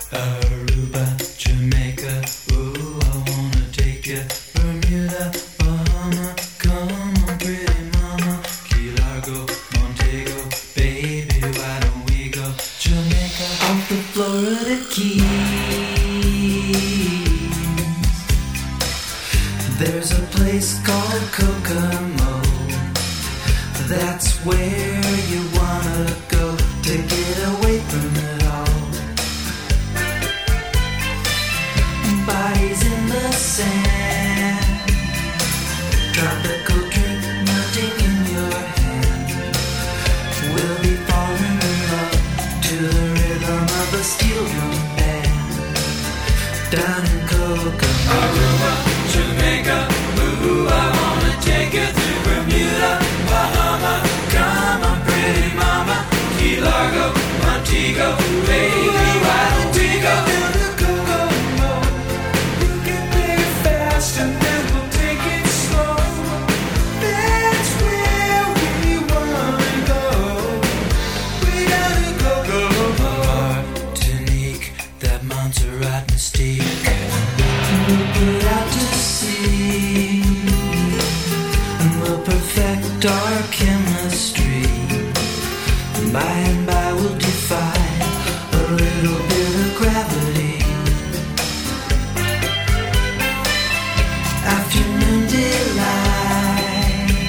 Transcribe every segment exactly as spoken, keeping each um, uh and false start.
Aruba, Jamaica, ooh, I wanna take you. Bermuda, Bahama, come on, pretty mama. Key Largo, Montego, baby, why don't we go? Jamaica, off the Florida Keys. There's a place called Kokomo. That's where you wanna go to get away from it all. Bodies in the sand, tropical drink melting in your hand. We'll be falling in love to the rhythm of a steel drum band. Down in Kokomo, Aruba, Jamaica, ooh, I wanna take you through Bermuda, Bahama, come on, pretty mama. Key Largo, Montego, baby, why don't we go? And then we'll take it slow. That's where we wanna go. We gotta go, go, go. Martinique, that Montserrat mystique. We'll put out to sea, and we'll perfect our chemistry. By and by we'll defy a little bit of gravity. Afternoon delight,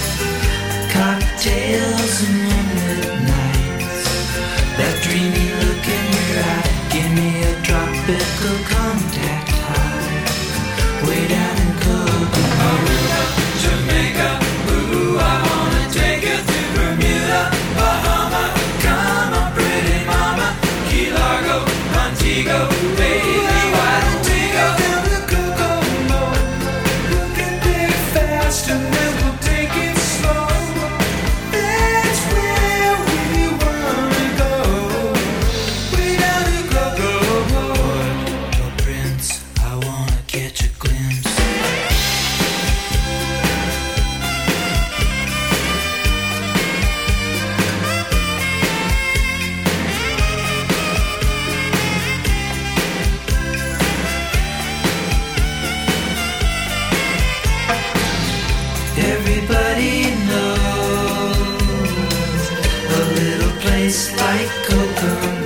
cocktails and moonlit nights. That dreamy look in your eye, give me a tropical contact high. Way down in Kokomo, Aruba, Jamaica, ooh, I wanna take you through Bermuda, Bahama, come on, pretty mama. Key Largo, Montego, baby, why don't we go down to Kokomo? And then we'll take it slow. That's where we wanna go. We gotta go, go, go. Oh, Prince, I wanna catch a glimpse. Everybody knows a little place like Kokomo.